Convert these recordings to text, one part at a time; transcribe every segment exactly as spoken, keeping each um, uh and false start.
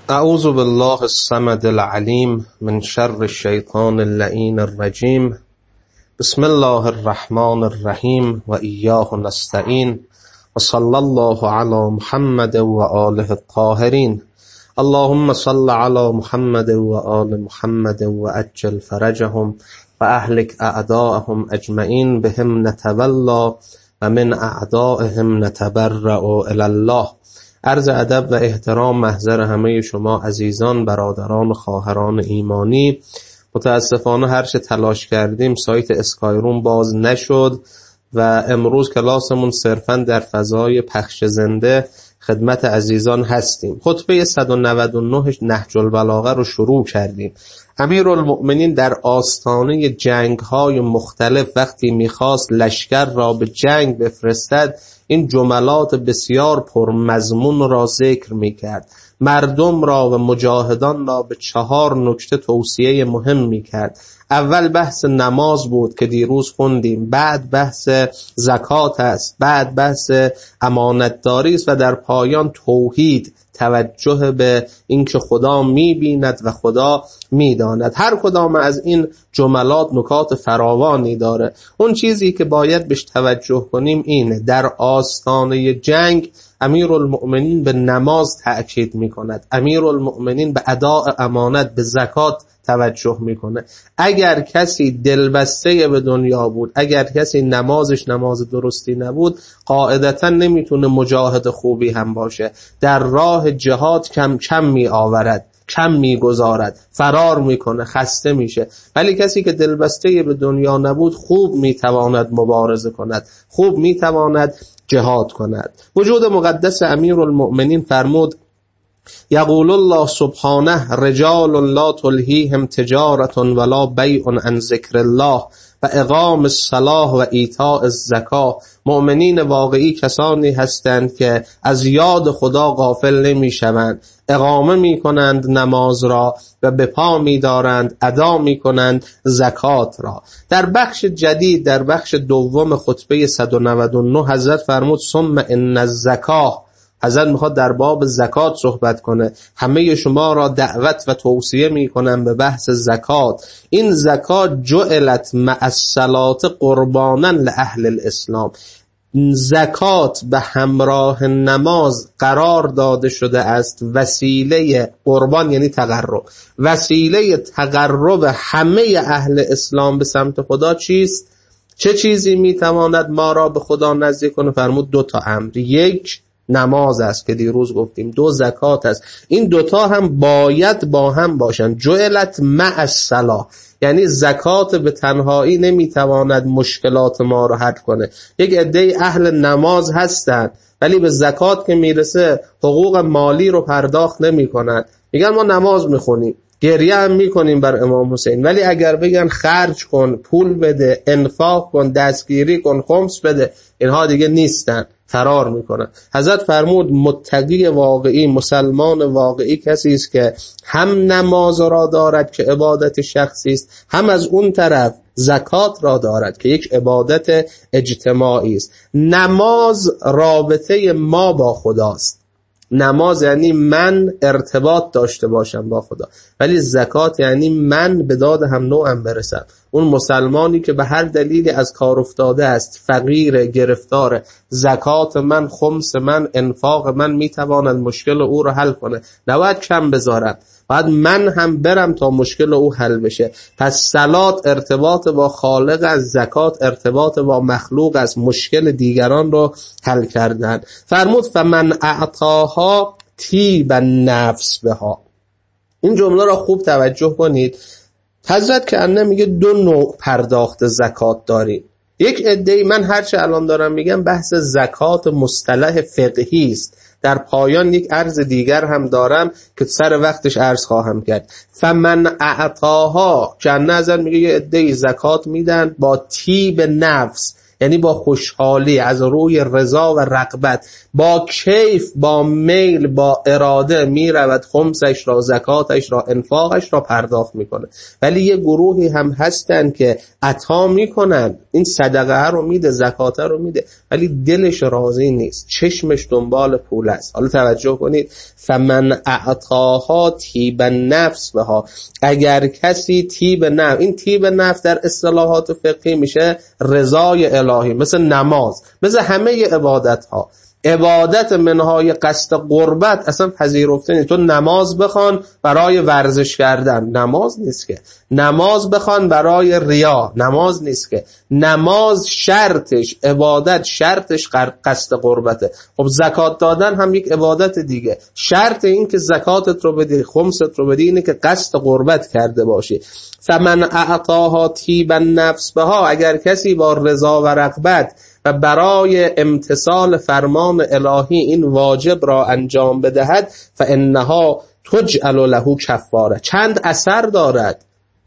اعوذ بالله الصمد العلیم من شر الشیطان اللعین الرجیم. بسم الله الرحمن الرحیم و ایاه نستعین و صلی الله علی محمد و آله الطاهرین. اللهم صل علی محمد و آل محمد و عجل فرجهم و اهلک اعداءهم اجمعین بهم نتولا و من اعدائهم نتبرأ الی الله. عرض ادب و احترام محضر همه شما عزیزان، برادران و خواهران ایمانی. متاسفانه هر چه تلاش کردیم سایت اسکایروم باز نشد و امروز کلاسمون صرفاً در فضای پخش زنده خدمت عزیزان هستیم. خطبه صد و نود و نه نهج البلاغه رو شروع کردیم. امیرالمؤمنین در آستانه جنگ‌های مختلف وقتی می‌خواست لشکر را به جنگ بفرستد، این جملات بسیار پرمضمون را ذکر می‌کرد. مردم را و مجاهدان را به چهار نکته توصیه مهم می‌کرد. اول بحث نماز بود که دیروز خوندیم، بعد بحث زکات است، بعد بحث امانتداری است و در پایان توحید، توجه به اینکه خدا می‌بیند و خدا می‌داند. هر کدام از این جملات نکات فراوانی داره. اون چیزی که باید بهش توجه کنیم اینه، در آستانه جنگ امیرالمؤمنین به نماز تأکید می‌کند، امیرالمؤمنین به اداء امانت، به زکات توجه میکنه. اگر کسی دلبسته به دنیا بود، اگر کسی نمازش نماز درستی نبود، قاعدتا نمیتونه مجاهد خوبی هم باشه. در راه جهاد کم کم می آورد، کم می گذارد، فرار میکنه، خسته میشه. ولی کسی که دلبسته به دنیا نبود خوب میتواند مبارزه کند، خوب میتواند جهاد کند. وجود مقدس امیرالمؤمنین فرمود: یقول الله سبحانه رجال لا تلهیهم تجارة ولا بیع عن ذکر الله و اقام الصلاة و ایتاء الزکاة. مؤمنین واقعی کسانی هستند که از یاد خدا غافل نمی شوند، اقامه می کنند نماز را و به پا می دارند، ادا می کنند زکات را. در بخش جدید، در بخش دوم خطبه صد و نود و نه حضرت فرمود ثم ان الزکاة. حضرت میخواد در باب زکات صحبت کنه. همه شما را دعوت و توصیه میکنم به بحث زکات. این زکات جعلت مع الصلاة قربانا لاهل الاسلام. زکات به همراه نماز قرار داده شده است وسیله قربان، یعنی تقرب، وسیله تقرب همه اهل اسلام به سمت خدا. چیست؟ چه چیزی میتواند ما را به خدا نزدیک کنه؟ فرمود دو تا امر. یک نماز است که دیروز گفتیم، دو زکات است. این دوتا هم باید با هم باشن. جعلت مع الصلاة، یعنی زکات به تنهایی نمیتواند مشکلات ما رو حل کنه. یک عده اهل نماز هستند ولی به زکات که میرسه حقوق مالی رو پرداخت نمی کنند. میگن ما نماز میخونیم، گریه هم میکنیم بر امام حسین، ولی اگر بگن خرج کن، پول بده، انفاق کن، دستگیری کن، خمس بده، اینها دیگه نیستن، فرار میکنن. حضرت فرمود متقی واقعی، مسلمان واقعی کسی است که هم نماز را دارد که عبادت شخصی است، هم از اون طرف زکات را دارد که یک عبادت اجتماعی است. نماز رابطه ما با خداست. نماز یعنی من ارتباط داشته باشم با خدا، ولی زکات یعنی من به داد هم نوعم برسم. اون مسلمانی که به هر دلیلی از کار افتاده است، فقیر، گرفتار، زکات من، خمس من، انفاق من میتواند مشکل او رو حل کنه. نباید کم بذارم، باید من هم برم تا مشکل او حل بشه. پس صلات ارتباط با خالق است، زکات ارتباط با مخلوق است، مشکل دیگران رو حل کردن. فرمود فمن اعطاها طیب النفس بها. این جمله را خوب توجه کنید. حضرت که انه میگه دو نوع پرداخت زکات داریم. یک عده‌ای، من هرچه الان دارم میگم بحث زکات مصطلح فقهی است. در پایان یک عرض دیگر هم دارم که سر وقتش عرض خواهم کرد. فمن اعطاها، که انه حضرت میگه یه عده‌ای زکات میدن با طیب نفس، یعنی با خوشحالی، از روی رضا و رغبت، با کیف، با میل، با اراده میرود خمسش را، زکاتش را، انفاقش را پرداخت میکنه. ولی یه گروهی هم هستن که عطا میکنن، این صدقه رو میده، زکات رو میده، ولی دلش راضی نیست، چشمش دنبال پول است. حالا توجه کنید، فمن اعطاها طیب النفس بها، اگر کسی طیب نفس، این طیب نفس در اصطلاحات فقهی میشه رضای الهی، مثل نماز، مثل همه عبادت ها. عبادت منهای قصد قربت اصلا پذیرفته نیست. تو نماز بخوان برای ورزش کردن، نماز نیست که. نماز بخوان برای ریا، نماز نیست که. نماز شرطش، عبادت شرطش قصد قربته. خب زکات دادن هم یک عبادت دیگه، شرط این که زکاتت رو بدی، خمست رو بدی، اینه که قصد قربت کرده باشی. فمن اعطاها طیب النفس بها، اگر کسی با رضا و رغبت و برای امتثال فرمان الهی این واجب را انجام بدهد، فانها تجعل له کفاره. چند اثر دارد.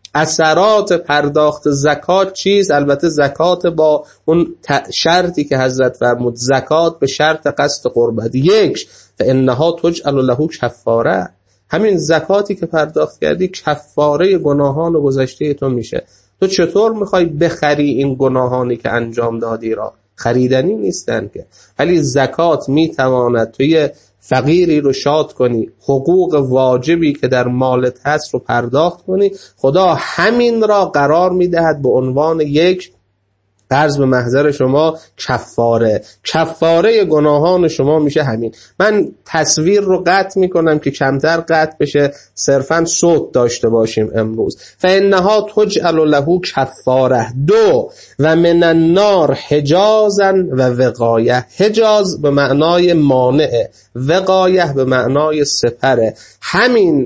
اثرات پرداخت زکات چیز؟ البته زکات با اون شرطی که حضرت فرمود، زکات به شرط قصد قربت. یک، فانها تجعل له کفاره، همین زکاتی که پرداخت کردی کفاره گناهان گذشته تو میشه. تو چطور میخوای بخری این گناهانی که انجام دادی را؟ خریدنی نیستن که. ولی زکات میتواند توی فقیری رو شاد کنی، حقوق واجبی که در مالت هست رو پرداخت کنی. خدا همین را قرار میدهد به عنوان یک قرض به محضر شما، کفاره. کفاره گناهان شما میشه همین. من تصویر رو قطع میکنم که کمتر قطع بشه، صرفا صوت داشته باشیم امروز. فانها تجعل له کفاره. دو، و من النار حجازا و وقایه. حجاز به معنای مانع، وقایه به معنای سپره. همین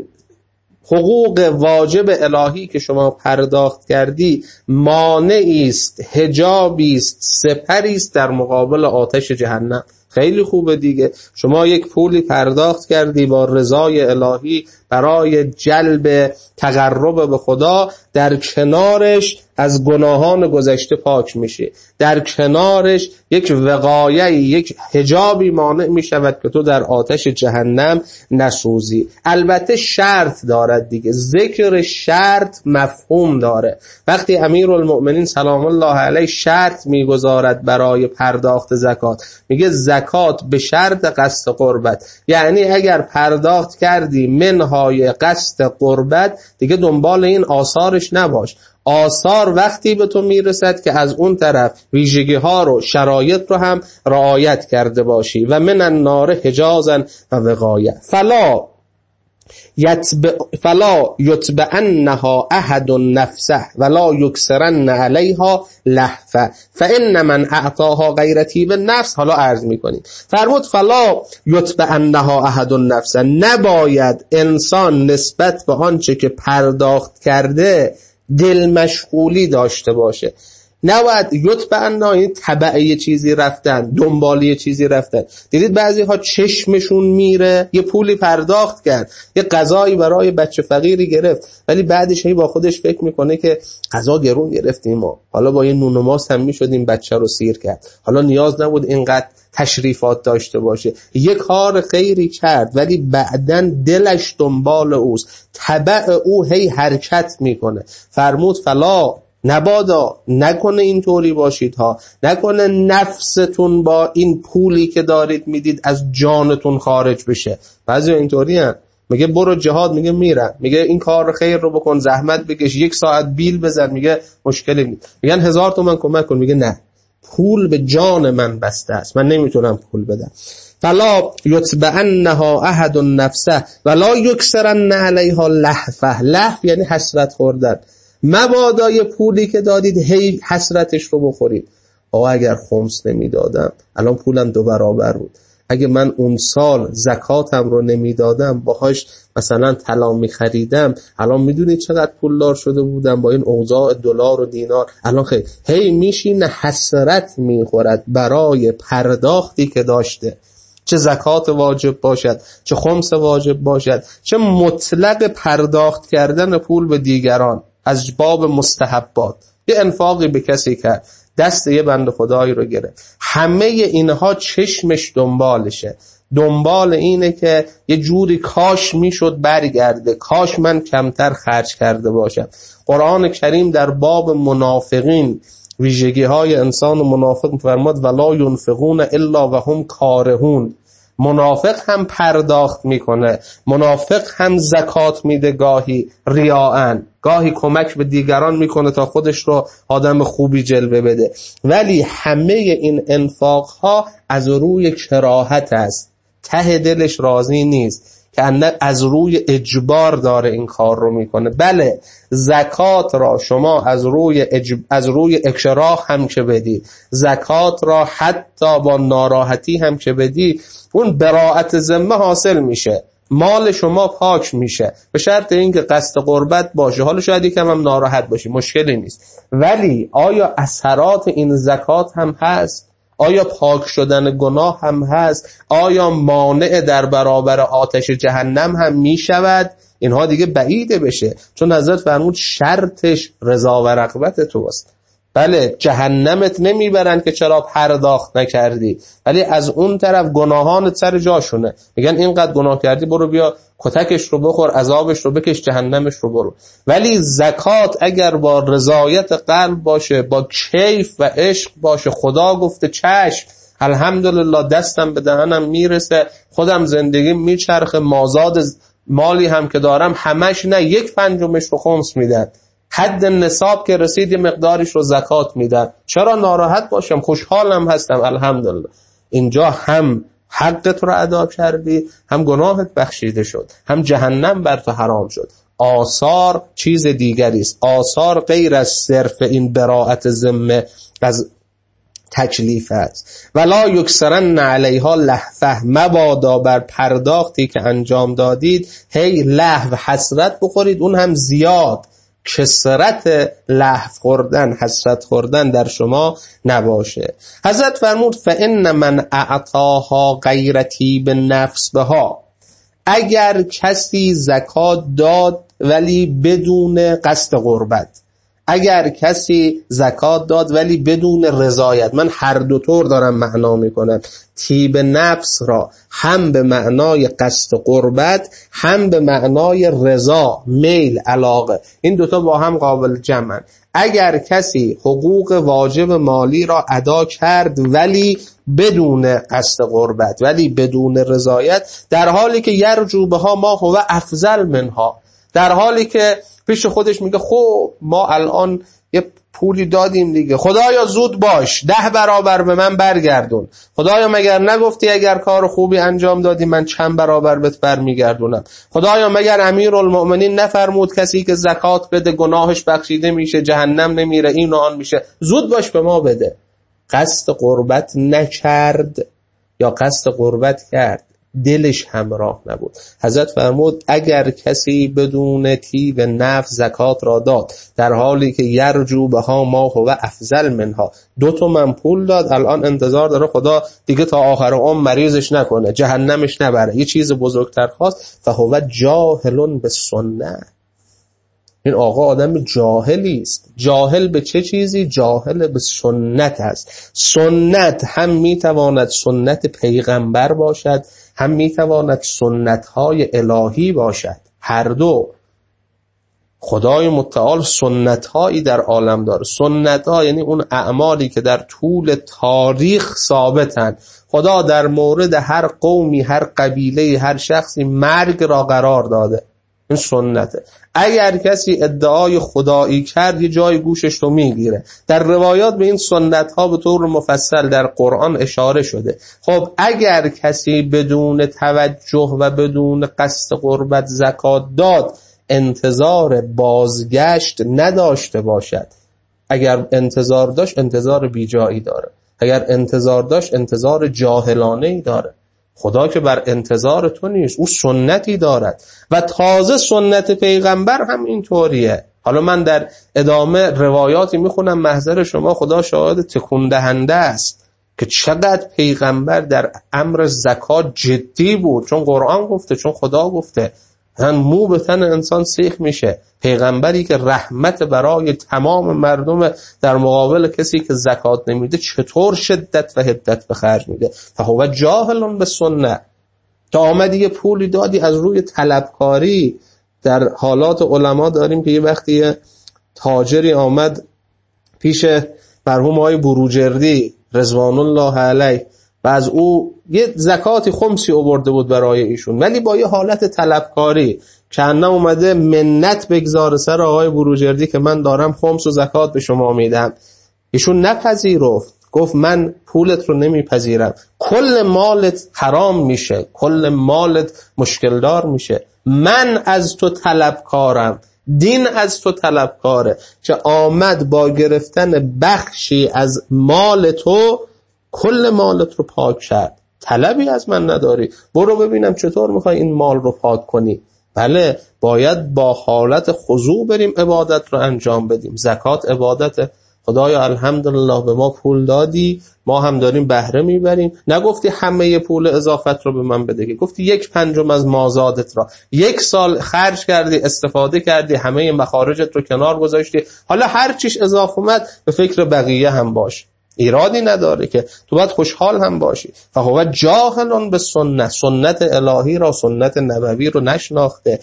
حقوق واجب الهی که شما پرداخت کردی مانعی است، حجابی است، سپری است در مقابل آتش جهنم. خیلی خوبه دیگه. شما یک پولی پرداخت کردی با رضای الهی برای جلب تقرب به خدا، در کنارش از گناهان گذشته پاک میشه، در کنارش یک وقایه، یک حجابی مانع میشود که تو در آتش جهنم نسوزی. البته شرط دارد دیگه، ذکر شرط مفهوم داره. وقتی امیرالمؤمنین سلام الله علیه شرط میگذارد برای پرداخت زکات، میگه زکات به شرط قصد قربت، یعنی اگر پرداخت کردی منهای قصد قربت دیگه دنبال این آثارش نباش. آثار وقتی به تو میرسد که از اون طرف ویژگی ها رو، شرایط رو هم رعایت کرده باشی. و من النار حجازا و وقایه. فلا یتبع فلا یتبعنها احد نفسه ولا یکسرن علیها لهفه فان من اعطاها غیر طیب النفس. حالا عرض میکنیم، فرمود فلا یتبعنها احد نفسه، نباید انسان نسبت به آنچه که پرداخت کرده دل مشغولی داشته باشه. نباید یتبعنا، این تبع یه چیزی رفتن، دنبال یه چیزی رفتن. دیدید بعضی ها چشمشون میره، یه پولی پرداخت کرد، یه غذایی برای بچه فقیری گرفت، ولی بعدش هی با خودش فکر میکنه که غذا گرون گرفتیم ما، حالا با یه نون و ماست هم میشدیم بچه رو سیر کرد، حالا نیاز نبود اینقدر تشریفات داشته باشه. یه کار خیری کرد ولی بعدن دلش دنبال اوست، تبع او هی حرکت میکنه. فرمود فلا، نبادا، نکنه اینطوری باشید ها، نکنه نفستون با این پولی که دارید میدید از جانتون خارج بشه. بعضی اینطوری هم میگه برو جهاد، میگه میرم، میگه این کار خیر رو بکن، زحمت بکش، یک ساعت بیل بزن، میگه مشکلی نیست. میگن هزار تومن کمک کن، میگه نه، پول به جان من بسته است، من نمیتونم پول بدم. فلا یتبعنها احد نفسه ولا یکسرن علیها لهفه. لهف یعنی حسرت خوردن. مبادا یه پولی که دادید هی حسرتش رو بخورید. آقا اگر خمس نمیدادم الان پولم دو برابر بود، اگه من اون سال زکاتم رو نمیدادم باهاش مثلا طلا میخریدم الان میدونید چقدر پولدار شده بودم با این اوضاع دلار و دینار. الان خیلی هی میشینه حسرت میخورد برای پرداختی که داشته، چه زکات واجب باشد، چه خمس واجب باشد، چه مطلق پرداخت کردن پول به دیگران از باب مستحبات. یه انفاقی به کسی کرد، دست یه بنده خدایی رو گرفت. همه اینها چشمش دنبالشه، دنبال اینه که یه جوری کاش میشد برگرده، کاش من کمتر خرج کرده باشم. قرآن کریم در باب منافقین، ویژگی های انسان منافق فرمود ولا ينفقون الا وهم کارهون. منافق هم پرداخت میکنه، منافق هم زکات میده، گاهی ریاءن، گاهی کمک به دیگران میکنه تا خودش رو آدم خوبی جلوه بده، ولی همه این انفاق ها از روی کراهت است، ته دلش راضی نیست، که از روی اجبار داره این کار رو میکنه. بله زکات را شما از روی اجب... از روی اکراه هم که بدی، زکات را حتی با ناراحتی هم که بدی، اون براءت ذمه حاصل میشه، مال شما پاک میشه، به شرط اینکه قصد قربت باشه. حالا شاید یکم هم ناراحت باشی، مشکلی نیست، ولی آیا اثرات این زکات هم هست؟ آیا پاک شدن گناه هم هست؟ آیا مانع در برابر آتش جهنم هم می شود؟ اینها دیگه بعیده بشه، چون حضرت فرمود شرطش رضا و رغبت توست. بله جهنمت نمیبرن که چرا پرداخت نکردی، ولی از اون طرف گناهانت سر جاشونه، میگن اینقدر گناه کردی برو بیا کتکش رو بخور، عذابش رو بکش، جهنمش رو برو. ولی زکات اگر با رضایت قلب باشه، با کیف و عشق باشه، خدا گفته چشم الحمدلله دستم به دهنم میرسه، خودم زندگی میچرخه، مازاد مالی هم که دارم همش نه یک پنجمش رو خمس میدن، حد نصاب که رسید یه مقدارش رو زکات میدن، چرا ناراحت باشم؟ خوشحالم هستم الحمدلله. اینجا هم حقت رو ادا کردی، هم گناهت بخشیده شد، هم جهنم بر تو حرام شد. آثار چیز دیگری است، آثار غیر از صرف این براءت ذمه از تکلیف است. ولا یکسرن علیها لهفه، مبادا بر پرداختی که انجام دادید هی لهو حسرت بخورید، اون هم زیاد، کسرت لهو خوردن، حسرت خوردن در شما نباشه. حضرت فرمود فإن من اعطاها غیر طیب نفس بها، اگر کسی زکات داد ولی بدون قصد قربت، اگر کسی زکات داد ولی بدون رضایت، من هر دو طور دارم معنا میکنم، طیب نفس را هم به معنای قصد قربت، هم به معنای رضا، میل، علاقه، این دوتا با هم قابل جمعن. اگر کسی حقوق واجب مالی را ادا کرد ولی بدون قصد قربت، ولی بدون رضایت، در حالی که یرجو بها ما هو افضل منها، در حالی که پیش خودش میگه خب ما الان یه پولی دادیم دیگه، خدایا زود باش ده برابر به من برگردون، خدایا مگر نگفتی اگر کار خوبی انجام دادی من چند برابر بهت برمیگردونم، خدایا مگر امیرالمؤمنین نفرمود کسی که زکات بده گناهش بخشیده میشه، جهنم نمیره، این و آن میشه، زود باش به ما بده. قصد قربت نکرد یا قصد قربت کرد، دلش همراه نبود. حضرت فرمود اگر کسی بدون طیب نفس زکات را داد در حالی که یرجو بها ما هو افضل منها، دو تومن پول داد، الان انتظار داره خدا دیگه تا آخر عمر مریضش نکنه، جهنمش نبره، یه چیز بزرگتر خواست، فهو جاهل بالسنه، این آقا آدم جاهلی است. جاهل به چه چیزی؟ جاهل به سنت است. سنت هم میتواند سنت پیغمبر باشد، هم میتواند سنت‌های الهی باشد، هر دو. خدای متعال سنت‌هایی در عالم داره. سنت‌ها یعنی اون اعمالی که در طول تاریخ ثابتن. خدا در مورد هر قومی، هر قبیله، هر شخصی مرگ را قرار داده، این سنته. اگر کسی ادعای خدایی کرد یه جای گوشش رو میگیره. در روایات به این سنت ها به طور مفصل در قرآن اشاره شده. خب اگر کسی بدون توجه و بدون قصد قربت زکات داد، انتظار بازگشت نداشته باشد. اگر انتظار داشت انتظار بیجایی داره، اگر انتظار داشت انتظار جاهلانه‌ای داره. خدا که بر انتظار تو نیست، او سنتی دارد و تازه سنت پیغمبر هم اینطوریه. حالا من در ادامه روایاتی میخونم، محضر شما خدا شاهد تکون دهنده است که چقدر پیغمبر در امر زکات جدی بود، چون قرآن گفته، چون خدا گفته. هم مو به تن انسان سیخ میشه پیغمبری که رحمت برای تمام مردم در مقابل کسی که زکات نمیده چطور شدت و حدت به خرج میده؟ فهو جاهل بالسنه. تا آمدی یه پولی دادی از روی طلبکاری. در حالات علما داریم که یه وقتی تاجری آمد پیش مرحوم آقای بروجردی رضوان الله علیه و از او یه زکاتی خمسی آورده بود برای ایشون، ولی با یه حالت طلبکاری که انه اومده منت بگذاره سر آقای بروجردی که من دارم خمس و زکات به شما میدم. ایشون نپذیرفت، گفت من پولت رو نمیپذیرم، کل مالت حرام میشه، کل مالت مشکل دار میشه، من از تو طلبکارم، دین از تو طلبکاره که آمد با گرفتن بخشی از مال تو کل مالت رو پاک کرد. طلبی از من نداری، برو ببینم چطور میخوای این مال رو پاک کنی. بله، باید با حالت خضوع بریم عبادت رو انجام بدیم. زکات عبادته. خدایا الحمدلله به ما پول دادی، ما هم داریم بهره میبریم. نگفتی همه پول اضافت رو به من بده، گفتی یک پنجم از مازادت را یک سال خرج کردی، استفاده کردی، همه مخارجت رو کنار گذاشتی، حالا هر چیش اضافه اومد به فکر بقیه هم باش، ایرادی نداره که تو باید خوشحال هم باشی. فهو جاهل بالسنه، سنت الهی را، سنت نبوی رو نشناخته.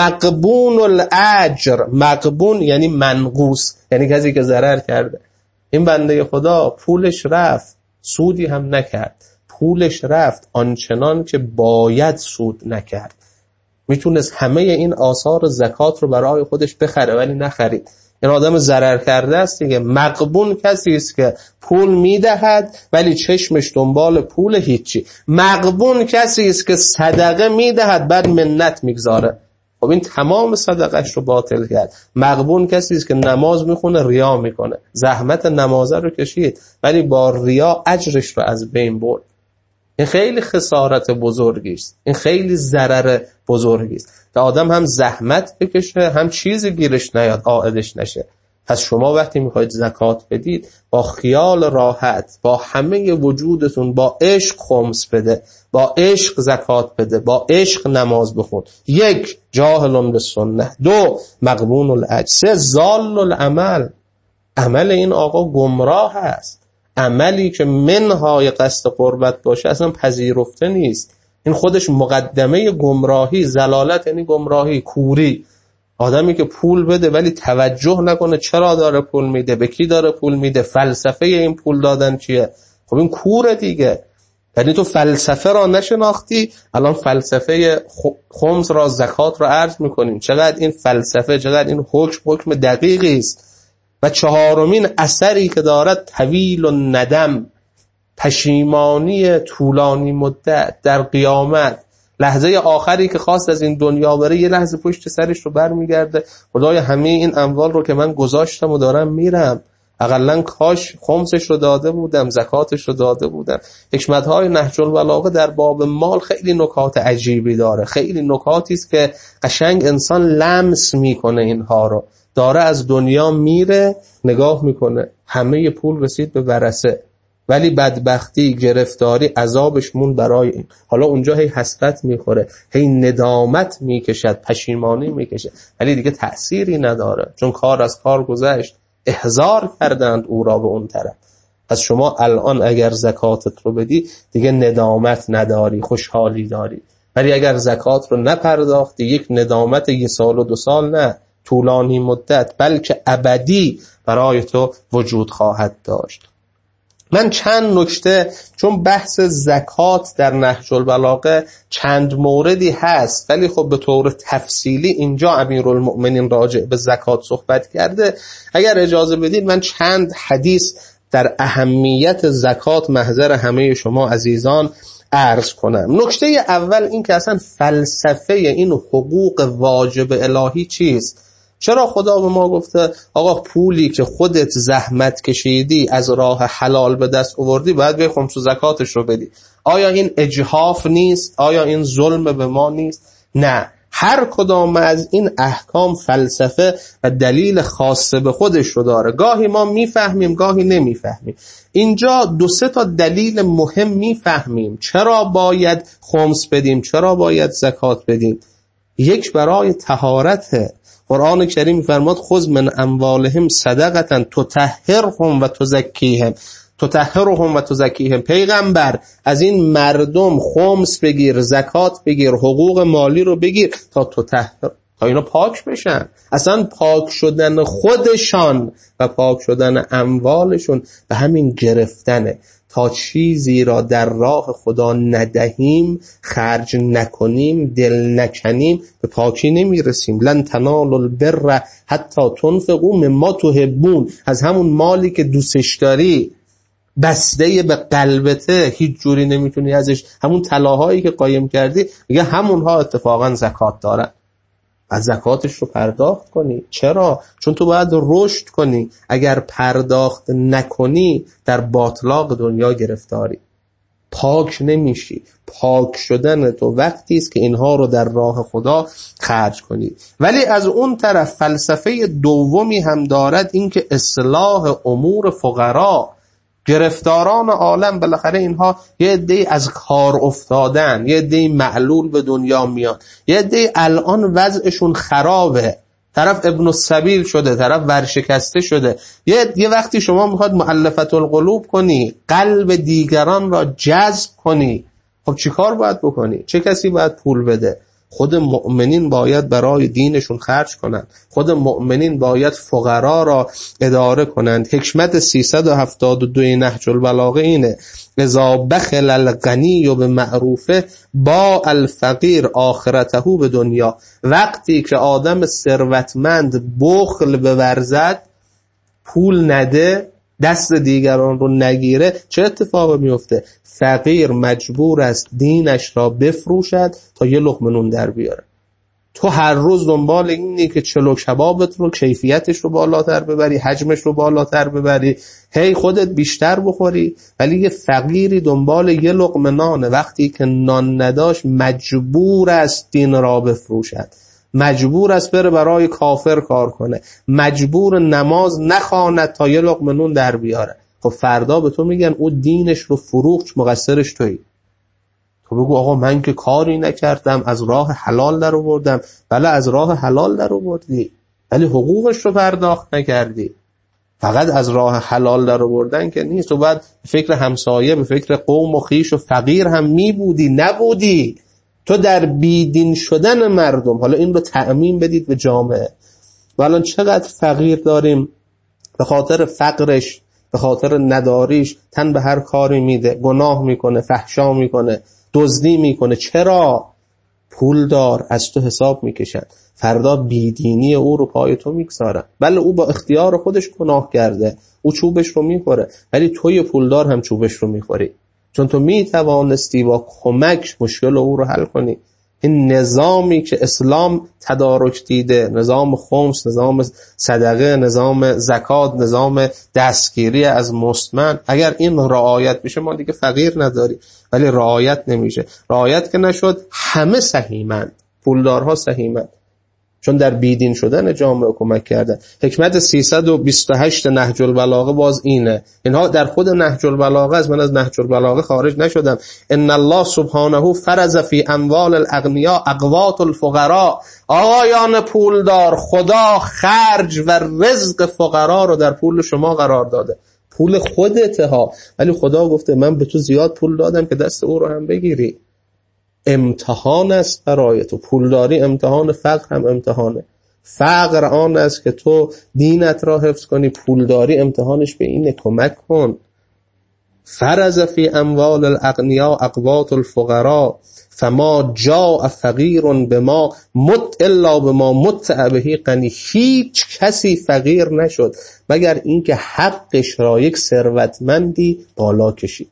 مغبون الاجر، مغبون یعنی منقوص، یعنی کسی که ضرر کرده. این بنده خدا پولش رفت، سودی هم نکرد، پولش رفت آنچنان که باید سود نکرد. میتونست همه این آثار زکات رو برای خودش بخره ولی نخرید. این آدم ضرر کرده است دیگه. مغبون کسی است که پول میدهد ولی چشمش دنبال پول هیچی. مغبون کسی است که صدقه میدهد بعد منت میگذاره. خب این تمام صدقش رو باطل کرد. مغبون کسی است که نماز میخونه ریا میکنه، زحمت نمازه رو کشید ولی با ریا اجرش رو از بین برد. این خیلی خسارت بزرگی است، این خیلی ضرر بزرگی است. تا آدم هم زحمت بکشه هم چیزی گیرش نیاد، عائدش نشه. پس شما وقتی میخواید زکات بدید با خیال راحت، با همه وجودتون با عشق خمس بده، با عشق زکات بده، با عشق نماز بخون. یک، جاهل بالسنه. دو، مغبون الاجر. سه، ضال العمل. عمل این آقا گمراه است. عملی که منهای قصد قربت باشه اصلا پذیرفته نیست. این خودش مقدمه گمراهی، ضلالت یعنی گمراهی، کوری. آدمی که پول بده ولی توجه نکنه چرا داره پول میده، به کی داره پول میده، فلسفه این پول دادن چیه. خب این کوره دیگه. یعنی تو فلسفه را نشناختی. الان فلسفه خمس را، زکات را عرض میکنیم، چقدر این فلسفه، چقدر این حکم حکم دقیقی است. و چهارمین اثری که دارد طویل و ندم، پشیمانی طولانی مدت در قیامت. لحظه آخری که خواست از این دنیا بره یه لحظه پشت سرش رو بر میگرده، خدایا همه این اموال رو که من گذاشتم و دارم میرم، اقلن کاش خمسش رو داده بودم، زکاتش رو داده بودم. حکمت‌های نهج البلاغه در باب مال خیلی نکات عجیبی داره، خیلی نکاتی است که قشنگ انسان لمس میکنه اینها رو. داره از دنیا میره، نگاه میکنه همه پول رسید به ورثه، ولی بدبختی، گرفتاری، عذابش مون برای این. حالا اونجا هی حسرت میخوره، هی ندامت میکشد، پشیمانی میکشه، ولی دیگه تأثیری نداره چون کار از کار گذشت، احضار کردند او را به اون طرف. پس شما الان اگر زکاتت رو بدی دیگه ندامت نداری، خوشحالی داری. ولی اگر زکات رو نپرداختی یک ندامت یه سال و دو سال نه، طولانی مدت بلکه ابدی برای تو وجود خواهد داشت. من چند نکته، چون بحث زکات در نهج البلاغه چند موردی هست ولی خب به طور تفصیلی اینجا امیرالمؤمنین راجع به زکات صحبت کرده، اگر اجازه بدید من چند حدیث در اهمیت زکات محضر همه شما عزیزان عرض کنم. نکته اول این که اصلا فلسفه این حقوق واجب الهی چیست؟ چرا خدا به ما گفته آقا پولی که خودت زحمت کشیدی از راه حلال به دست آوردی باید به خمس و زکاتش رو بدی؟ آیا این اجحاف نیست؟ آیا این ظلم به ما نیست؟ نه، هر کدام از این احکام فلسفه و دلیل خاصه به خودش رو داره. گاهی ما میفهمیم گاهی نمیفهمیم. اینجا دو سه تا دلیل مهم میفهمیم چرا باید خمس بدیم، چرا باید زکات بدیم. یک، برای طهارت. قرآن کریم می‌فرماد خذ من اموالهم صدقه تطهرهم و تزکیهم تطهرهم و تزکیهم. پیغمبر از این مردم خمس بگیر، زکات بگیر، حقوق مالی رو بگیر تا تطهر، تا اینا پاک بشن. اصلا پاک شدن خودشان و پاک شدن اموالشون به همین گرفتنه. تا چیزی را در راه خدا ندهیم، خرج نکنیم، دل نکنیم، به پاکی نمیرسیم. لن تنالوا البر حتی تنفقوا مما تحبون. از همون مالی که دوستش داری بسته به قلبته، هیچ جوری نمیتونی ازش، همون طلاهایی که قایم کردی، میگه همونها اتفاقا زکات دارن. از زکاتش رو پرداخت کنی. چرا؟ چون تو باید رشد کنی. اگر پرداخت نکنی در باطلاق دنیا گرفتاری، پاک نمیشی. پاک شدن تو وقتی است که اینها رو در راه خدا خرج کنی. ولی از اون طرف فلسفه دومی هم دارد، این که اصلاح امور فقرا، گرفتاران عالم، بالاخره اینها یه عده‌ای از کار افتادن، یه عده‌ای معلول به دنیا میان، یه عده‌ای الان وضعشون خرابه، طرف ابن السبیل شده، طرف ورشکسته شده. یه یه وقتی شما میخواد مؤلفة القلوب کنی، قلب دیگران را جذب کنی، خب چی کار باید بکنی؟ چه کسی باید پول بده؟ خود مؤمنین باید برای دینشون خرج کنند. خود مؤمنین باید فقرا را اداره کنند. حکمت سیصد و هفتاد و دو نهج البلاغه اینه: اذا بخل الغنی به معروفه با الفقیر آخرته به دنیا. وقتی که آدم ثروتمند بخل بورزد، پول نده، دست دیگران رو نگیره، چه اتفاقی میفته؟ فقیر مجبور است دینش را بفروشد تا یه لقمه نون در بیاره. تو هر روز دنبال اینی که چلو کبابت رو کیفیتش رو بالاتر ببری، حجمش رو بالاتر ببری، هی خودت بیشتر بخوری، ولی یه فقیری دنبال یه لقمه نانه، وقتی که نان نداشت مجبور است دین را بفروشد، مجبور است بره برای کافر کار کنه، مجبور نماز نخواند تا یه لقمه نون در بیاره. خب فردا به تو میگن او دینش رو فروخت، مقصرش تویی. تو بگو آقا من که کاری نکردم، از راه حلال در آوردم. بله از راه حلال در آوردی، ولی حقوقش رو پرداخت نکردی. فقط از راه حلال در آوردن که نیست، تو باید به فکر همسایه، به فکر قوم و خویش و فقیر هم می بودی، نبودی. تو در بیدین شدن مردم، حالا این رو تعمیم بدید به جامعه. و الان چقدر فقیر داریم به خاطر فقرش، به خاطر نداریش تن به هر کاری میده، گناه میکنه، فحشا میکنه، دزدی میکنه. چرا؟ پول دار، از تو حساب میکشن، فردا بیدینی او رو پای تو میگذارن. بله او با اختیار خودش گناه کرده، او چوبش رو میخوره، ولی توی پولدار هم چوبش رو میخوری، چون تو میتوانستی با کمک مشکل او رو حل کنی. این نظامی که اسلام تدارک دیده، نظام خمس، نظام صدقه، نظام زکات، نظام دستگیری از مستمن، اگر این رعایت بشه ما دیگه فقیر نداریم. ولی رعایت نمیشه. رعایت که نشد همه سهیمند، پولدارها سهیمند، چون در بیدین شدن جامعه کمک کردن. حکمت سیصد و بیست و هشت نهج البلاغه باز اینه. اینها در خود نهج البلاغه است، من از نهج البلاغه خارج نشدم. ان الله سبحانه فرض فی اموال الاغنیاء اقوات الفقراء. آقایان پولدار، خدا خرج و رزق فقرا رو در پول شما قرار داده. پول خودته ها، ولی خدا گفته من به تو زیاد پول دادم که دست او رو هم بگیری. امتحان است برای تو. پولداری امتحان، فقر هم امتحانه. فقر آن است که تو دینت را حفظ کنی، پولداری امتحانش به اینه، کمک کن. فرض فی اموال الاغنیاء اقوات الفقراء فما جاء فقیر بما مت الا بما متع به غنی. هیچ کسی فقیر نشد مگر اینکه حقش را یک ثروتمندی بالا کشید.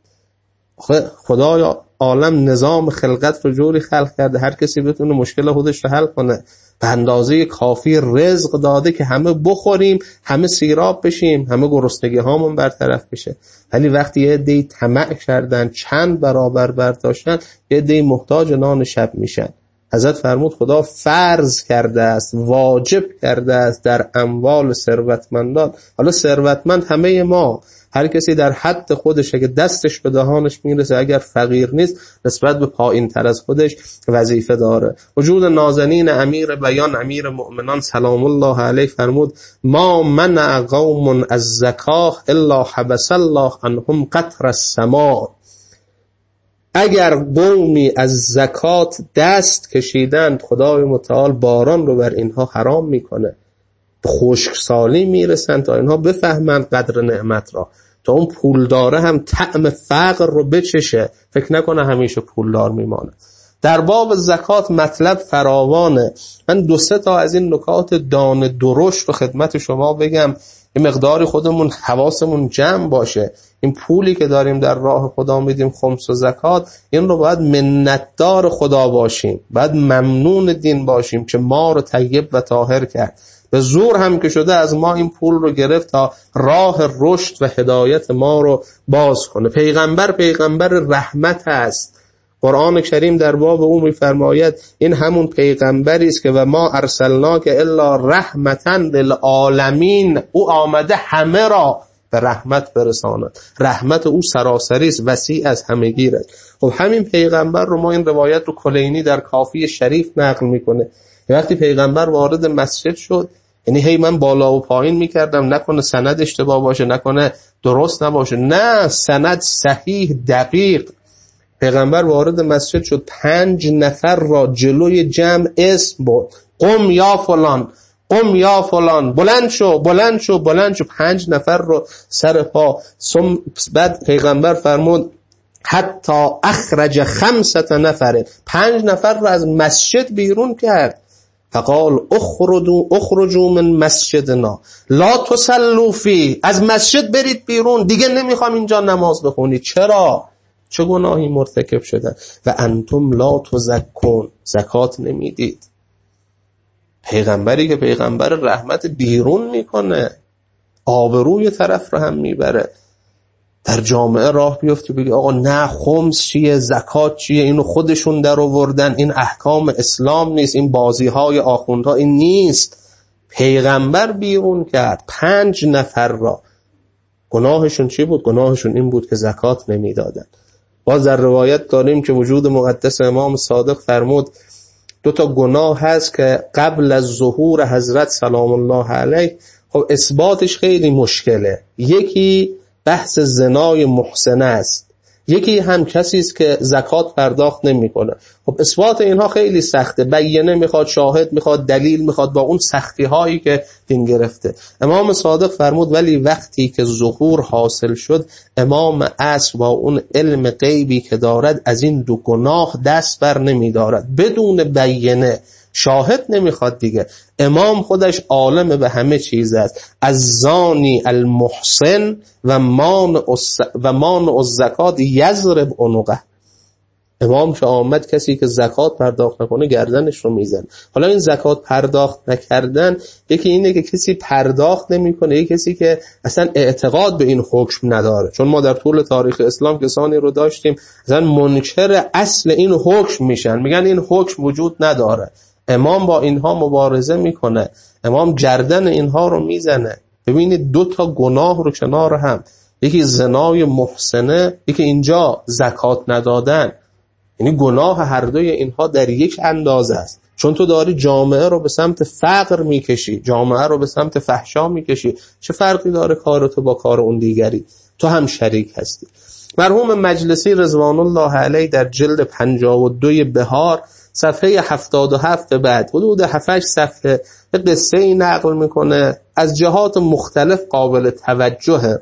خدایا عالم نظام خلقت رو جوری خلق کرده هر کسی بتونه مشکل خودش رو حل کنه. به اندازه کافی رزق داده که همه بخوریم، همه سیراب بشیم، همه گرسنگی هامون برطرف بشه. ولی وقتی یه عده‌ای طمع کردن، چند برابر برداشتن، یه عده‌ای محتاج نان شب میشن. حضرت فرمود خدا فرض کرده است، واجب کرده است در اموال ثروتمندان. حالا ثروتمند همه ما، هر کسی در حد خودش اگه دستش به دهانش میرسه، اگر فقیر نیست، نسبت به پایین تر از خودش وظیفه داره. وجود نازنین امیر بیان امیر مؤمنان سلام الله علیه فرمود ما منع قوم از زکاه الا حبس الله عنهم قطر السماء. اگر قومی از زکات دست کشیدند، خدای متعال باران رو بر اینها حرام میکنه. به خشکسالی میرسند تا اینها بفهمند قدر نعمت را، تا اون پولداره هم طعم فقر رو بچشه، فکر نکنه همیشه پولدار میمانه. در باب زکات مطلب فراوانه. من دو سه تا از این نکات دانه درشت رو خدمت شما بگم، یه مقداری خودمون حواسمون جمع باشه. این پولی که داریم در راه خدا میدیم، خمس و زکات، این رو باید منتدار خدا باشیم، باید ممنون دین باشیم که ما رو طیب و طاهر کرد. به زور هم که شده از ما این پول رو گرفت تا راه رشد و هدایت ما رو باز کنه. پیغمبر پیغمبر رحمت است. قرآن کریم در باب او می‌فرماید این همون پیغمبری است که و ما ارسلناک الا رحمتا للعالمین، او آمده همه را به رحمت برساند. رحمت او سراسری است، وسیع از همگیر است. خب همین پیغمبر رو ما، این روایت رو کلینی در کافی شریف نقل میکنه، وقتی پیغمبر وارد مسجد شد، یعنی هی من بالا و پایین میکردم نکنه سند اشتباه باشه، نکنه درست نباشه، نه سند صحیح دقیق. پیغمبر وارد مسجد شد، پنج نفر را جلوی جمع اسم برد، قم یا فلان، قم یا فلان، بلند شو بلند شو بلند شو، پنج نفر رو سر پا. بعد پیغمبر فرمود حتی اخرج خمسة نفر، پنج نفر رو از مسجد بیرون کرد. فقال اخرجوا اخرجوا من مسجدنا لا تصلوا فيه، از مسجد برید بیرون، دیگه نمیخوام اینجا نماز بخونید. چرا؟ چه گناهی مرتکب شدن؟ و انتم لا تزکون، زکات نمیدید. پیغمبری که پیغمبر رحمت بیرون میکنه، آبروی طرف رو هم میبره. در جامعه راه بیفتی بگی آقا نه خمس چیه، زکات چیه، اینو خودشون در آوردن، این احکام اسلام نیست، این بازی های آخوندها این نیست. پیغمبر بیرون کرد پنج نفر را. گناهشون چی بود؟ گناهشون این بود که زکات نمیدادن. باز در روایت داریم که وجود مقدس امام صادق فرمود دو تا گناه هست که قبل از ظهور حضرت سلام الله علیه خب اثباتش خیلی مشکله. یکی بحث زنای محسنه است، یکی هم کسی است که زکات پرداخت نمیکنه. خب اثبات اینها خیلی سخته، بیانه میخواد، شاهد میخواد، دلیل میخواد، با اون سختی هایی که دین گرفته. امام صادق فرمود ولی وقتی که ظهور حاصل شد، امام عصر با اون علم غیبی که دارد از این دو گناه دست بر نمیدارد، بدون بیانه، شاهد نمیخواد دیگه. امام خودش عالم به همه چیز است. از زانی المحسن و مان و مان الزکات یضرب عنقه. امام که آمد کسی که زکات پرداخت نکنه گردنش رو میزنه. حالا این زکات پرداخت نکردن، یکی اینه که کسی پرداخت نمیکنه، یکی کسی که اصلا اعتقاد به این حکم نداره. چون ما در طول تاریخ اسلام کسانی رو داشتیم اصلا منکر اصل این حکم میشن، میگن این حکم وجود نداره. امام با اینها مبارزه میکنه، امام گردن اینها رو میزنه. ببینید دو تا گناه رو کنار هم، یکی زنای محسنه، یکی اینجا زکات ندادن. یعنی گناه هر دوی اینها در یک اندازه است. چون تو داری جامعه رو به سمت فقر میکشی، جامعه رو به سمت فحشا میکشی. چه فرقی داره کار تو با کار اون دیگری؟ تو هم شریک هستی. مرحوم مجلسی رضوان الله علیه در جلد پنجاه و دو بهار صفحه هفتاد و هفت بعد حدود هفت هشت صفحه به قصه ای نقل میکنه از جهات مختلف قابل توجهه.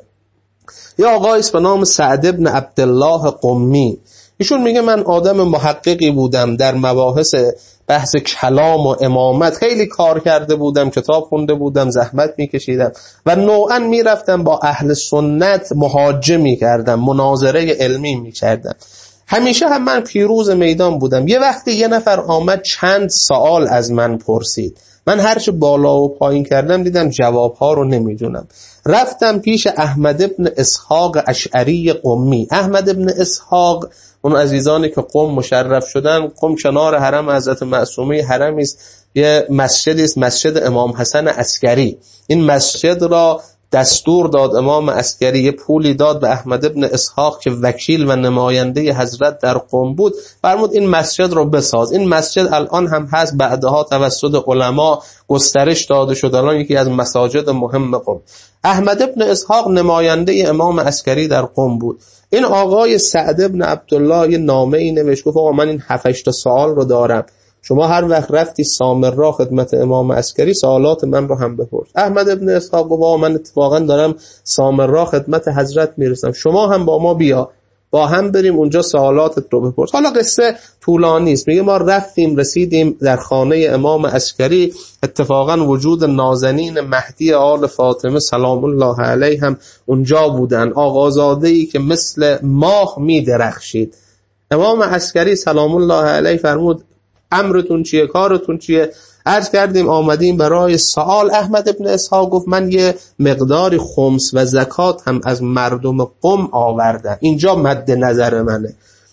یا آقایست به نام سعد بن عبدالله قمی، ایشون میگه من آدم محققی بودم، در مباحث بحث کلام و امامت خیلی کار کرده بودم، کتاب خونده بودم، زحمت میکشیدم و نوعا میرفتم با اهل سنت محاجه میکردم، مناظره علمی میکردم. همیشه هم من پیروز میدان بودم. یه وقتی یه نفر آمد چند سوال از من پرسید، من هرچه بالا و پایین کردم دیدم جوابها رو نمیدونم. رفتم پیش احمد ابن اسحاق اشعری قمی. احمد ابن اسحاق اون عزیزانی که قم مشرف شدن، قم کنار حرم حضرت معصومه حرمی است، یه مسجدی است، مسجد امام حسن عسکری. این مسجد را دستور داد امام عسکری، یه پولی داد به احمد ابن اسحاق که وکیل و نماینده حضرت در قم بود، فرمود این مسجد رو بساز. این مسجد الان هم هست، بعدها توسط علما گسترش داده شد، الان یکی از مساجد مهم قم. احمد ابن اسحاق نماینده امام عسکری در قم بود. این آقای سعد ابن عبدالله یه نامه‌ای نوشت، گفت آقا من این هفت هشت سوال رو دارم، شما هر وقت رفتی سامرا خدمت امام عسکری سوالات من رو هم بپرس. احمد ابن اسحاق گفت آقا من اتفاقا دارم سامرا خدمت حضرت میرسم، شما هم با ما بیا، با هم بریم اونجا سوالاتت رو بپرس. حالا قصه طولانی است. میگه ما رفتیم رسیدیم در خانه امام عسکری، اتفاقا وجود نازنین مهدی آل فاطمه سلام الله علیه هم اونجا بودن، آقازاده‌ای که مثل ماه میدرخشید. امام عسکری سلام الله علیه فرمود امرتون چیه، کارتون چیه؟ عرض کردیم آمدیم برای سوال. احمد ابن اسحاق گفت من یه مقداری خمس و زکات هم از مردم قم آوردم، اینجا مد نظر منه.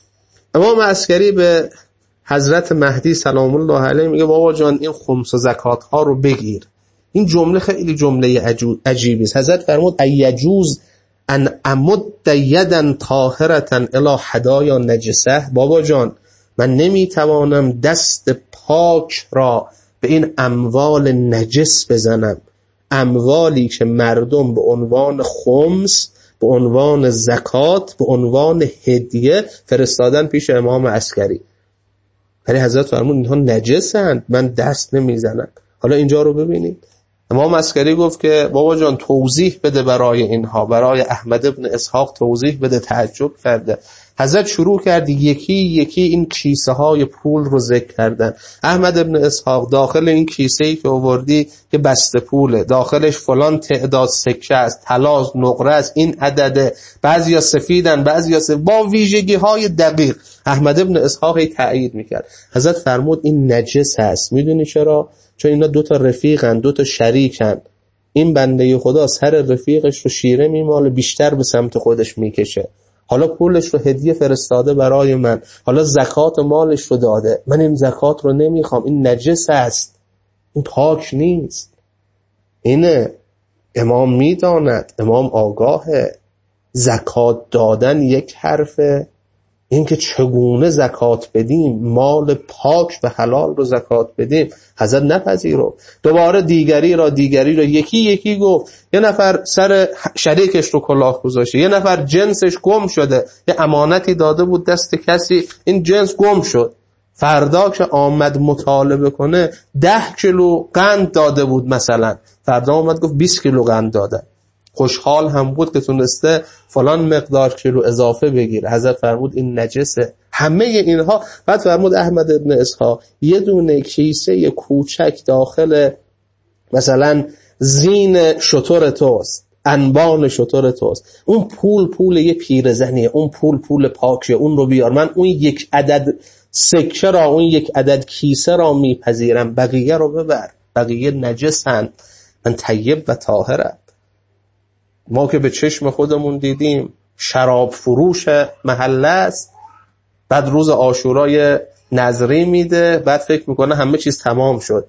امام عسکری به حضرت مهدی سلام الله علیه میگه بابا جان این خمس و زکات ها رو بگیر. این جمله خیلی جمله عجیبی است. حضرت فرمود ایجوز ان امد یدا طاهرة الی هدایا نجسه. بابا جان من نمیتوانم دست پاک را به این اموال نجس بزنم، اموالی که مردم به عنوان خمس، به عنوان زکات، به عنوان هدیه فرستادن پیش امام عسکری. ولی حضرت فرمود اینها نجسند، من دست نمیزنم. حالا اینجا رو ببینید. امام عسکری گفت که بابا جان توضیح بده برای اینها، برای احمد ابن اسحاق توضیح بده. تعجب کرده. حضرت شروع کرد یکی یکی این کیسه های پول رو ذکر کردن. احمد ابن اسحاق داخل این کیسه‌ای که آوردی که بسته پوله، داخلش فلان تعداد سکه است، طلا، نقره است، این عدده، بعضیا سفیدن بعضیا سفید، با ویژگی های دقیق. احمد ابن اسحاق ای تایید میکرد. حضرت فرمود این نجس است. میدونی چرا؟ چون اینا دو تا رفیقن، دو تا شریکن. این بنده خدا سر رفیقش رو شیره میماله، بیشتر به سمت خودش میکشه. حالا پولش رو هدیه فرستاده برای من، حالا زکات مالش رو داده، من این زکات رو نمیخوام، این نجس است، این پاک نیست. اینه امام میداند، امام آگاهه. زکات دادن یک حرفه، این که چگونه زکات بدیم، مال پاک و حلال رو زکات بدیم، حضرت نپذیرو. دوباره دیگری را دیگری را یکی یکی گفت. یه نفر سر شریکش رو کلاه گذاشته، یه نفر جنسش گم شده، یه امانتی داده بود دست کسی، این جنس گم شد. فردا که آمد مطالبه کنه ده کیلو قند داده بود مثلا، فردا آمد گفت بیست کیلو قند داده. خوشحال هم بود که تونسته فلان مقدار کیلو اضافه بگیره. حضرت فرمود این نجسه. همه اینها. بعد فرمود احمد ابن اسحاق یه دونه کیسه کوچک داخل مثلا زین شتر توست، انبان شتر توست، اون پول پول یه پیرزنیه، اون پول پول پاکیه، اون رو بیار، من اون یک عدد سکه را، اون یک عدد کیسه را میپذیرم، بقیه رو ببر، بقیه نجسن، من طیب و طاهرم. ما که به چشم خودمون دیدیم شراب فروش محله است، بعد روز عاشورای نظری میده، بعد فکر میکنه همه چیز تمام شد.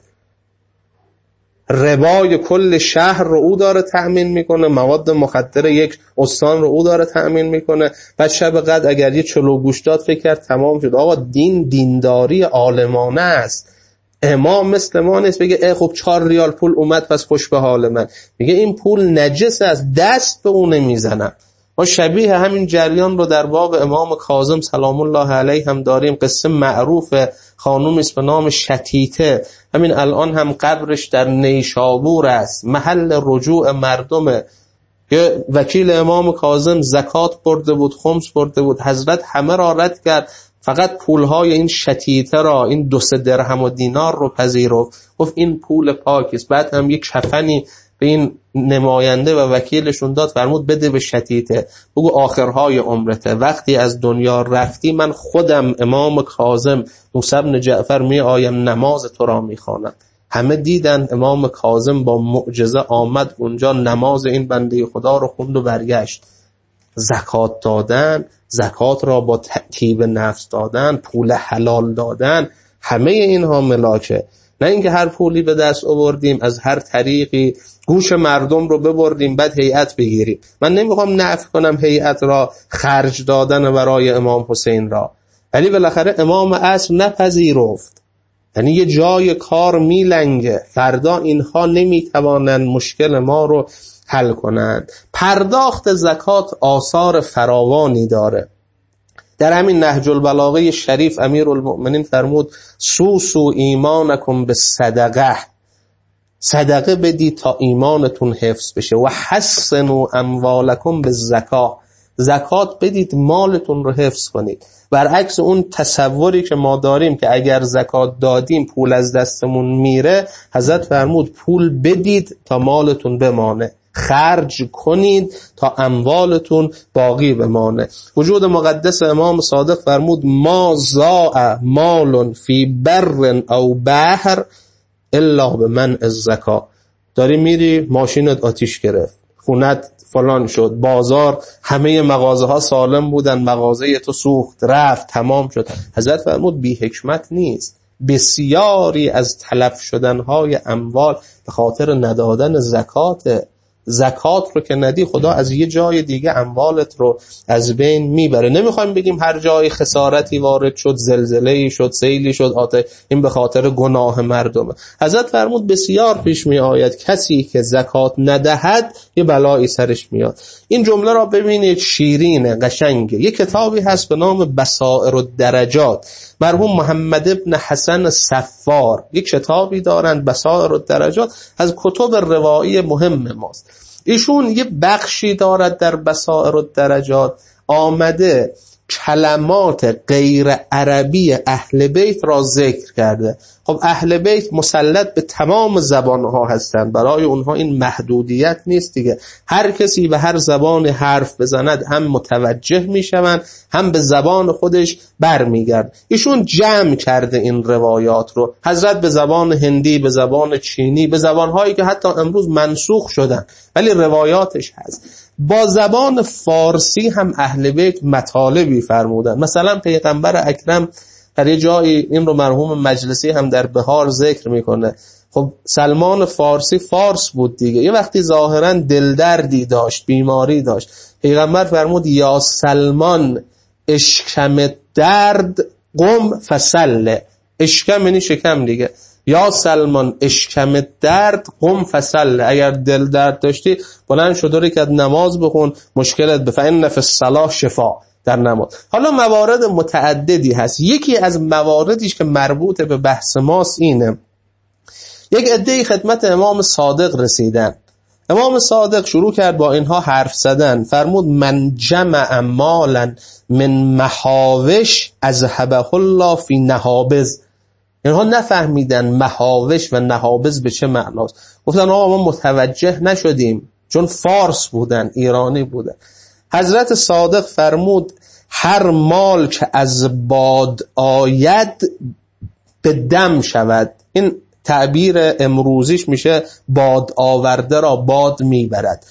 ربای کل شهر رو او داره تأمین میکنه، مواد مخدر یک استان رو او داره تأمین میکنه. بعد شب قدر اگر یه چلو گوش داد فکر کرد تمام شد. آقا دین دینداری عالمانه است. امام مثل ما نیست بگه ای خب چهار ریال پول اومد پس خوش به حال من. میگه این پول نجس است، دست به اون نمیزنم. ما شبیه همین جریان رو در باب امام کاظم سلام الله علیه هم داریم. قصه معروف خانومی است به نام شتیته، همین الان هم قبرش در نیشابور است، محل رجوع مردمه. که وکیل امام کاظم زکات برده بود، خمس برده بود، حضرت همه را رد کرد، فقط پولهای این شتیته را، این دو سه درهم و دینار رو پذیرفت، گفت این پول پاکی است. بعد هم یک کفنی به این نماینده و وکیلشون داد، فرمود بده به شتیته، بگو آخرهای عمرته، وقتی از دنیا رفتی من خودم امام کاظم موسی بن جعفر می آیم نماز تو را می خوانم. همه دیدن امام کاظم با معجزه آمد اونجا، نماز این بنده خدا رو خوند و برگشت. زکات دادن، زکات را با تأکید نفس دادن، پول حلال دادن، همه اینها ملاکه. نه اینکه هر پولی به دست آوردیم از هر طریقی گوش مردم رو ببریم بعد هیئت بگیریم. من نمیخوام نفی کنم هیئت را خرج دادن برای امام حسین را، ولی بالاخره امام عصر نپذیرفت، یعنی یه جای کار میلنگه، فردا اینها نمیتوانند مشکل ما رو حل کنند. پرداخت زکات آثار فراوانی داره. در همین نهج البلاغه شریف امیرالمؤمنین فرمود سوسو ایمانکم به صدقه، صدقه بدید تا ایمانتون حفظ بشه. و حسنوا اموالکم به زکات، زکات بدید مالتون رو حفظ کنید. برعکس اون تصوری که ما داریم که اگر زکات دادیم پول از دستمون میره، حضرت فرمود پول بدید تا مالتون بمانه، خرج کنید تا اموالتون باقی بمانه. وجود مقدس امام صادق فرمود ما ضاع مال فی بر او بحر الا به منع الزکات. داری میری ماشینت آتیش گرفت، خونت فلان شد، بازار همه مغازه ها سالم بودن، مغازه تو سوخت رفت تمام شد. حضرت فرمود بی حکمت نیست. بسیاری از تلف شدنهای اموال به خاطر ندادن زکات. زکات رو که ندی خدا از یه جای دیگه اموالت رو از بین میبره. نمیخوایم بگیم هر جای خسارتی وارد شد، زلزله‌ای شد، سیلی شد، آتش، این به خاطر گناه مردمه. حضرت فرمود بسیار پیش می آید کسی که زکات ندهد یه بلایی سرش میاد. این جمله را ببینید، شیرین قشنگه. یه کتابی هست به نام بصائر الدرجات، مرحوم محمد ابن حسن صفار یک کتابی دارند بصائر الدرجات، از کتب روایی مهم ماست. ایشون یه بخشی دارد در بصائر الدرجات، آمده کلمات غیر عربی اهل بیت را ذکر کرده. خب اهل بیت مسلط به تمام زبانها هستند، برای اونها این محدودیت نیست دیگه، هر کسی به هر زبان حرف بزند هم متوجه میشوند هم به زبان خودش برمیگرد. ایشون جمع کرده این روایات رو، حضرت به زبان هندی، به زبان چینی، به زبانهایی که حتی امروز منسوخ شدن ولی روایاتش هست. با زبان فارسی هم اهل بیت مطالبی فرمودن. مثلا پیغمبر اکرم در یه جایی، این رو مرحوم مجلسی هم در بهار ذکر میکنه، خب سلمان فارسی فارس بود دیگه، یه وقتی ظاهرا دلدردی داشت، بیماری داشت، پیغمبر فرمود یا سلمان اشکم درد قم فسله. اشکم یعنی شکم دیگه. یا سلمان اشکم درد قم فسله، اگر دل درد داشتی بلند شو دو رکعت نماز بخون، مشکلت به فإن فی الصلاة شفا، در نماز. حالا موارد متعددی هست، یکی از مواردیش که مربوط به بحث ماست اینه، یک عده‌ای خدمت امام صادق رسیدن، امام صادق شروع کرد با اینها حرف زدن، فرمود من جمع مالا من محاوش اذهبه الله فی نهابز. اینها نفهمیدن محاوش و نهابز به چه معناست. گفتن آقا ما متوجه نشدیم، چون فارس بودن، ایرانی بودن. حضرت صادق فرمود هر مال که از باد آید به دم شود. این تعبیر امروزیش میشه باد آورده را باد میبرد.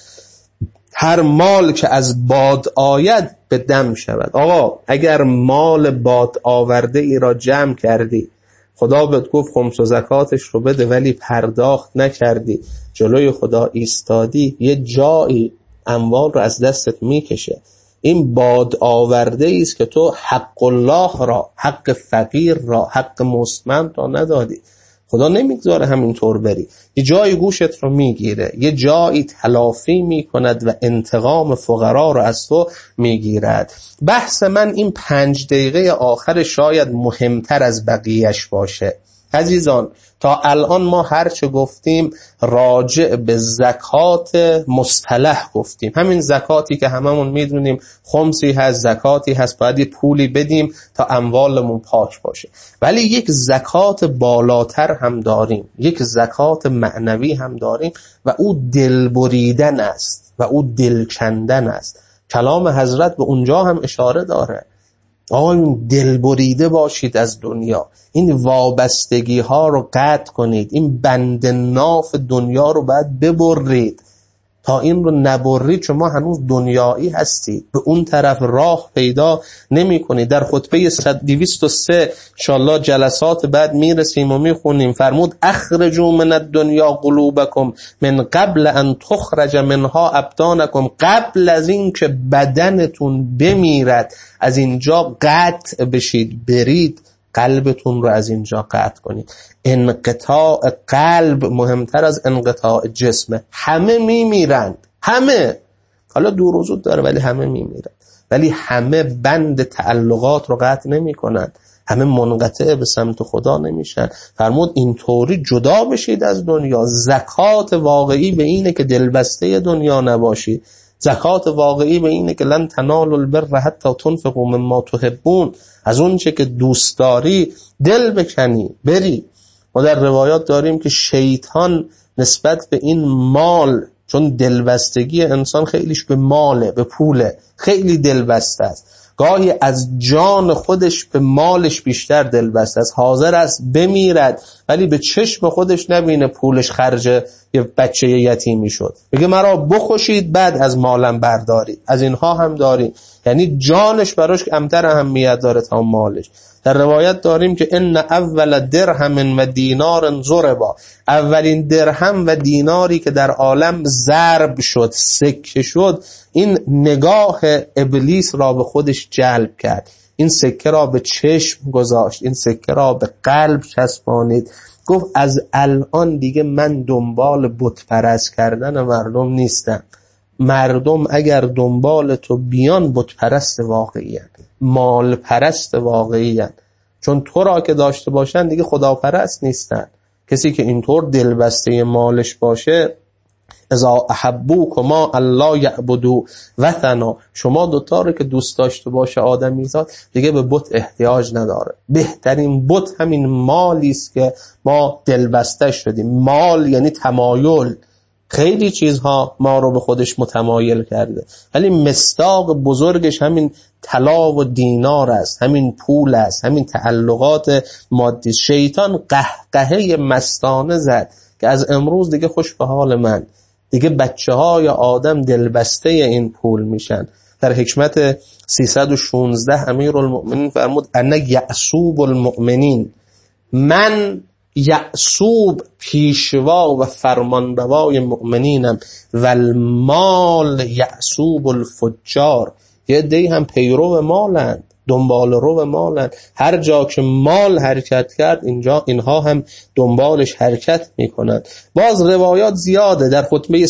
هر مال که از باد آید به دم شود. آقا اگر مال باد آورده ای را جمع کردی، خدا بهت گفت خمس و زکاتش رو بده ولی پرداخت نکردی، جلوی خدا ایستادی، یه جایی اموال رو از دستت میکشه. این باد آورده ایست که تو حق الله را، حق فقیر را، حق مستمند را ندادی. خدا نمیگذاره همینطور بری، یه جایی گوشت رو میگیره، یه جایی تلافی میکند و انتقام فقرا رو از تو میگیرد. بحث من این پنج دقیقه آخر شاید مهمتر از بقیهش باشه. عزیزان تا الان ما هر چه گفتیم راجع به زکات مصطلح گفتیم، همین زکاتی که هممون میدونیم خمسی هست، زکاتی هست، باید یه پولی بدیم تا اموالمون پاک باشه. ولی یک زکات بالاتر هم داریم، یک زکات معنوی هم داریم و او دل بریدن است و او دل کندن است. کلام حضرت به اونجا هم اشاره داره، آقا این دل بریده باشید از دنیا، این وابستگی ها رو قطع کنید، این بند ناف دنیا رو باید ببرید. تا این رو نبرید شما هنوز دنیایی هستید، به اون طرف راه پیدا نمی کنید. در خطبه دویست و سه انشاءالله جلسات بعد میرسیم و میخونیم، فرمود اخرجوا من الدنیا قلوبکم من قبل ان تخرج منها ابدانکم، قبل از این که بدنتون بمیرد از اینجا قطع بشید، برید قلبتون رو از اینجا قطع کنید. انقطاع قلب مهمتر از انقطاع جسمه. همه میمیرند، همه، حالا دور و زود داره ولی همه میمیرند، ولی همه بند تعلقات رو قطع نمی کنند، همه منقطع به سمت خدا نمیشن. فرمود اینطوری جدا بشید از دنیا. زکات واقعی به اینه که دلبسته دنیا نباشی. زکات واقعی به اینه که لن تنالوا البر حتی تنفقوا مما تحبون، از اون چه که دوست داری دل بکنی بری. ما در روایات داریم که شیطان نسبت به این مال، چون دلبستگی انسان خیلیش به ماله، به پوله، خیلی دلبسته است، گاهی از جان خودش به مالش بیشتر دلبسته است، حاضر است بمیرد ولی به چشم خودش نبینه پولش خرج یه بچه یتیمی شد، بگه مرا بخوشید بعد از مالم بردارید. از اینها هم داریم، یعنی جانش براش کمتر اهمیت داره تا مالش. در روایت داریم که ان اول درهم و دینار ضربا، اولین درهم و دیناری که در عالم ضرب شد، سکه شد، این نگاه ابلیس را به خودش جلب کرد، این سکه را به چشم گذاشت، این سکه را به قلب چسبانید. گفت از الان دیگه من دنبال بت پرست کردن مردم نیستم. مردم اگر دنبال تو بیان بت پرست واقعی هست، مال پرست واقعی هست، چون تو را که داشته باشن دیگه خدا پرست نیستن. کسی که اینطور دلبسته مالش باشه، اذا احبوکما الله یعبدوا وثنا، شما دوتا رو که دوست داشته باشه آدمیزاد دیگه به بت احتیاج نداره. بهترین بت همین مالی است که ما دلبسته شدیم. مال یعنی تمایل، خیلی چیزها ما رو به خودش متمایل کرده، ولی مصداق بزرگش همین طلا و دینار است، همین پول است، همین تعلقات مادی. شیطان قهقهه مستانه زد که از امروز دیگه خوش به حال من، دیگه بچه های آدم دلبسته این پول میشن. در حکمت سیصد و شانزده امیرالمؤمنین فرمود انا یعصوب المؤمنین، من یعصوب پیشوا و فرمانروای مؤمنینم، و المال یعصوب الفجار، یه عده‌ای هم پیرو مالند، دنبال رو مالند. هر جا که مال حرکت کرد اینجا اینها هم دنبالش حرکت میکنند. باز روایات زیاده. در خطبه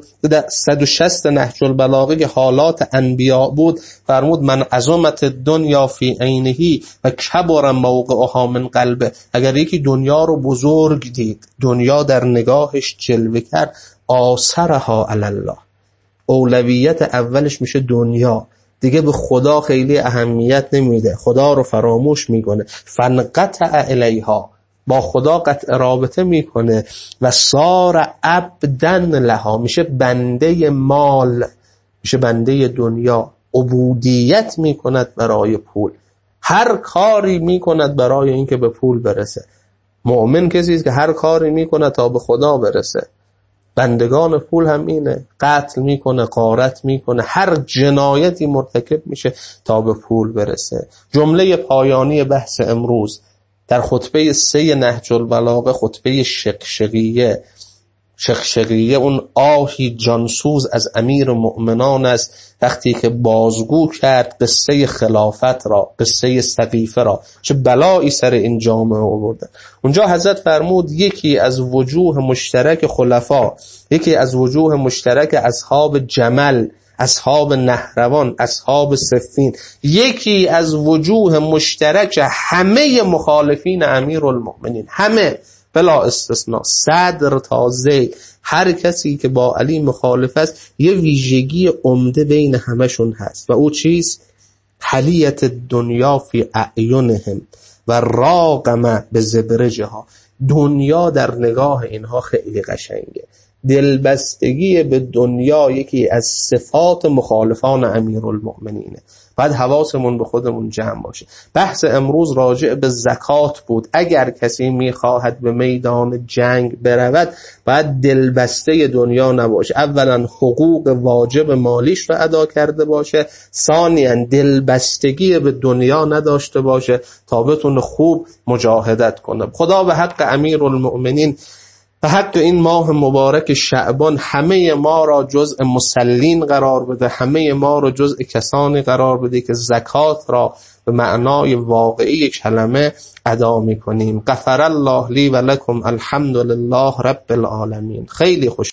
صد و شصت نهج البلاغه که حالات انبیاء بود فرمود من عظمت دنیا فی عینهی و کبر موقعها من قلبه، اگر یکی دنیا رو بزرگ دید، دنیا در نگاهش جلوه کرد، آثرها علی الله، اولویت اولش میشه دنیا، دیگه به خدا خیلی اهمیت نمیده، خدا رو فراموش میکنه. فانقطع الیها، با خدا قطع رابطه میکنه. و صار عبدا لها، میشه بنده مال، میشه بنده دنیا، عبودیت میکند برای پول، هر کاری میکند برای اینکه به پول برسه. مؤمن کسی است که هر کاری میکند تا به خدا برسه. بندگان پول هم اینه، قتل میکنه، غارت میکنه، هر جنایتی مرتکب میشه تا به پول برسه. جمله پایانی بحث امروز در خطبه سه نهج البلاغه، خطبه شقشقیه. شقشقیه اون آهی جانسوز از امیر مؤمنان است وقتی که بازگو کرد قصه خلافت را، قصه سقیفه را، چه بلایی سر این جامعه آورده. اونجا حضرت فرمود یکی از وجوه مشترک خلفا، یکی از وجوه مشترک اصحاب جمل، اصحاب نهروان، اصحاب صفین، یکی از وجوه مشترک همه مخالفین امیرالمؤمنین، همه بلا استثناء، صدر تا زید، هر کسی که با علی مخالف است، یه ویژگی عمده بین همشون هست و او چیز؟ حلیت دنیا فی اعینهم و راقم به زبرجها. دنیا در نگاه اینها خیلی قشنگه، دلبستگی به دنیا یکی از صفات مخالفان امیرالمؤمنینه. باید حواسمون به خودمون جمع باشه. بحث امروز راجع به زکات بود. اگر کسی میخواهد به میدان جنگ برود باید دلبسته دنیا نباشه. اولا حقوق واجب مالیش رو ادا کرده باشه، ثانیا دلبستگی به دنیا نداشته باشه تا بتونه خوب مجاهدت کنه. خدا به حق امیرالمؤمنین، به حق این ماه مبارک شعبان همه ما را جزء مسلین قرار بده، همه ما را جزء کسانی قرار بده که زکات را به معنای واقعی کلمه ادا می‌کنیم. غفر الله لی و لکم، الحمد لله رب العالمین. خیلی خوش